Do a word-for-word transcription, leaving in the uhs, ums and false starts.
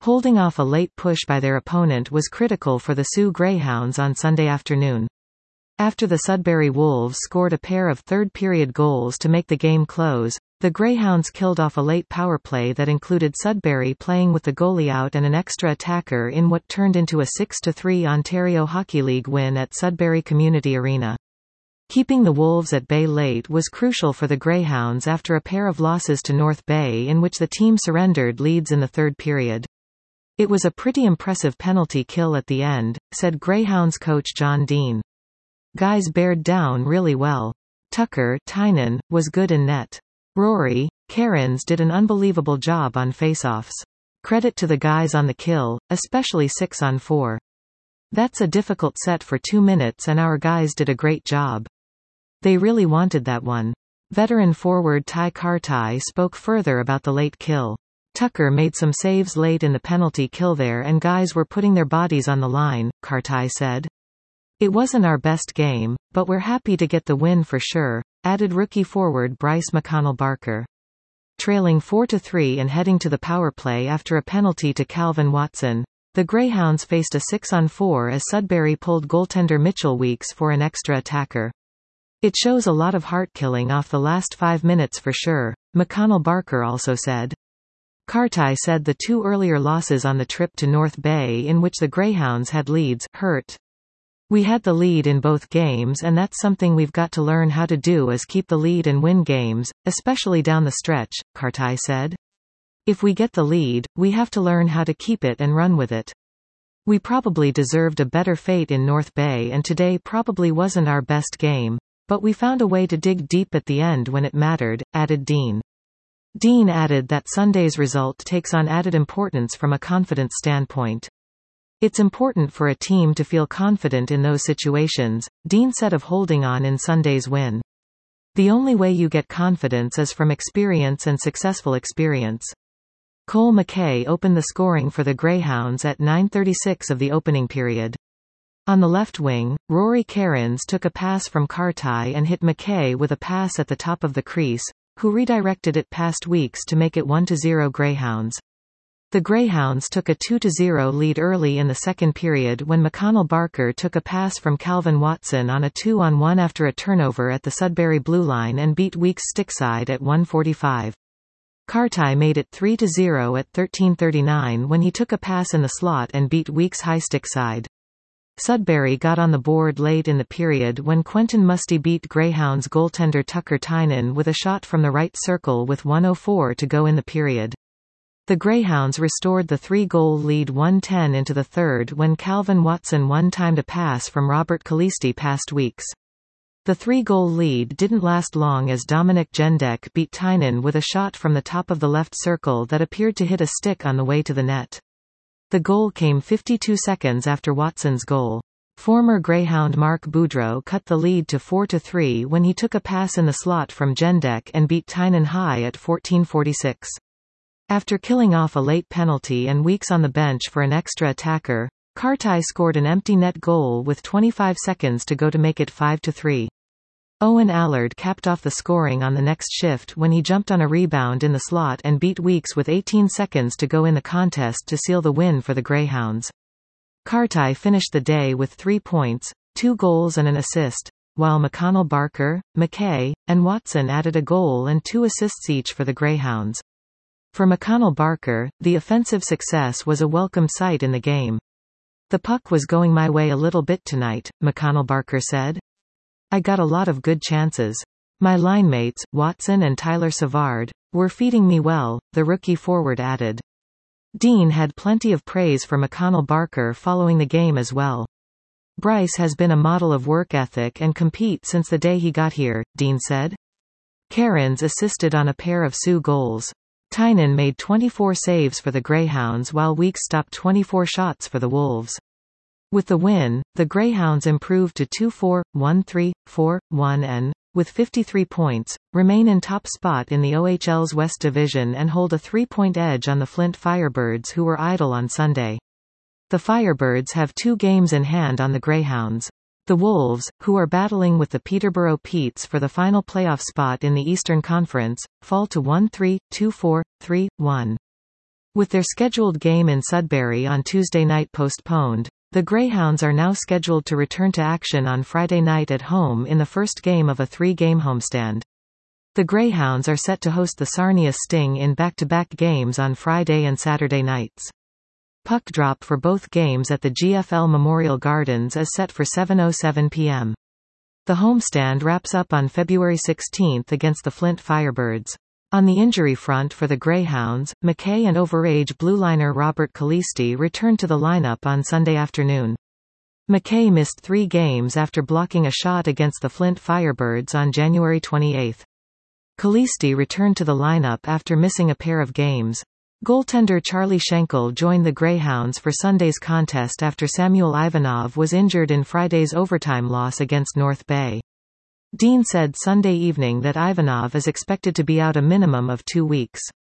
Holding off a late push by their opponent was critical for the Sioux Greyhounds on Sunday afternoon. After the Sudbury Wolves scored a pair of third-period goals to make the game close, the Greyhounds killed off a late power play that included Sudbury playing with the goalie out and an extra attacker in what turned into a six to three Ontario Hockey League win at Sudbury Community Arena. Keeping the Wolves at bay late was crucial for the Greyhounds after a pair of losses to North Bay in which the team surrendered leads in the third period. "It was a pretty impressive penalty kill at the end," said Greyhounds coach John Dean. "Guys bared down really well. Tucker Tynan was good in net. Rory Cairns did an unbelievable job on faceoffs. Credit to the guys on the kill, especially six on four. That's a difficult set for two minutes and our guys did a great job. They really wanted that one." Veteran forward Ty Kartai spoke further about the late kill. "Tucker made some saves late in the penalty kill there and guys were putting their bodies on the line," Kartai said. "It wasn't our best game, but we're happy to get the win for sure," added rookie forward Bryce McConnell-Barker. Trailing four to three and heading to the power play after a penalty to Calvin Watson, the Greyhounds faced a six on four as Sudbury pulled goaltender Mitchell Weeks for an extra attacker. "It shows a lot of heart killing off the last five minutes for sure," McConnell-Barker also said. Kartai said the two earlier losses on the trip to North Bay in which the Greyhounds had leads hurt. "We had the lead in both games and that's something we've got to learn how to do is keep the lead and win games, especially down the stretch," Kartai said. "If we get the lead, we have to learn how to keep it and run with it. We probably deserved a better fate in North Bay and today probably wasn't our best game, but we found a way to dig deep at the end when it mattered," added Dean. Dean added that Sunday's result takes on added importance from a confidence standpoint. "It's important for a team to feel confident in those situations," Dean said of holding on in Sunday's win. "The only way you get confidence is from experience and successful experience." Cole McKay opened the scoring for the Greyhounds at nine thirty-six of the opening period. On the left wing, Rory Cairns took a pass from Kartai and hit McKay with a pass at the top of the crease, who redirected it past Weeks to make it one to zero Greyhounds. The Greyhounds took a two to zero lead early in the second period when McConnell-Barker took a pass from Calvin Watson on a two on one after a turnover at the Sudbury blue line and beat Weeks stickside at one forty-five. Kartai made it three to zero at thirteen thirty-nine when he took a pass in the slot and beat Weeks high stickside. Sudbury got on the board late in the period when Quentin Musty beat Greyhounds goaltender Tucker Tynan with a shot from the right circle with one oh four to go in the period. The Greyhounds restored the three-goal lead one ten into the third when Calvin Watson one-timed a pass from Robert Kalisti past Weeks. The three-goal lead didn't last long as Dominic Jendek beat Tynan with a shot from the top of the left circle that appeared to hit a stick on the way to the net. The goal came fifty-two seconds after Watson's goal. Former Greyhound Mark Boudreau cut the lead to four to three when he took a pass in the slot from Jendek and beat Tynan high at fourteen forty-six. After killing off a late penalty and Weeks on the bench for an extra attacker, Kartai scored an empty net goal with twenty-five seconds to go to make it five to three. Owen Allard capped off the scoring on the next shift when he jumped on a rebound in the slot and beat Weeks with eighteen seconds to go in the contest to seal the win for the Greyhounds. Kartai finished the day with three points, two goals and an assist, while McConnell-Barker, McKay, and Watson added a goal and two assists each for the Greyhounds. For McConnell-Barker, the offensive success was a welcome sight in the game. "The puck was going my way a little bit tonight," McConnell-Barker said. "I got a lot of good chances. My linemates, Watson and Tyler Savard, were feeding me well," the rookie forward added. Dean had plenty of praise for McConnell-Barker following the game as well. "Bryce has been a model of work ethic and compete since the day he got here," Dean said. Cairns assisted on a pair of Sioux goals. Tynan made twenty-four saves for the Greyhounds while Weeks stopped twenty-four shots for the Wolves. With the win, the Greyhounds improved to two four, one three, four one and, with fifty-three points, remain in top spot in the O H L's West Division and hold a three-point edge on the Flint Firebirds who were idle on Sunday. The Firebirds have two games in hand on the Greyhounds. The Wolves, who are battling with the Peterborough Petes for the final playoff spot in the Eastern Conference, fall to one three, two four, three one. With their scheduled game in Sudbury on Tuesday night postponed, the Greyhounds are now scheduled to return to action on Friday night at home in the first game of a three-game homestand. The Greyhounds are set to host the Sarnia Sting in back-to-back games on Friday and Saturday nights. Puck drop for both games at the G F L Memorial Gardens is set for seven oh seven p m The homestand wraps up on February sixteenth against the Flint Firebirds. On the injury front for the Greyhounds, Mackay and overage blueliner Robert Calisti returned to the lineup on Sunday afternoon. Mackay missed three games after blocking a shot against the Flint Firebirds on January twenty-eighth. Calisti returned to the lineup after missing a pair of games. Goaltender Charlie Schenkel joined the Greyhounds for Sunday's contest after Samuel Ivanov was injured in Friday's overtime loss against North Bay. Dean said Sunday evening that Ivanov is expected to be out a minimum of two weeks.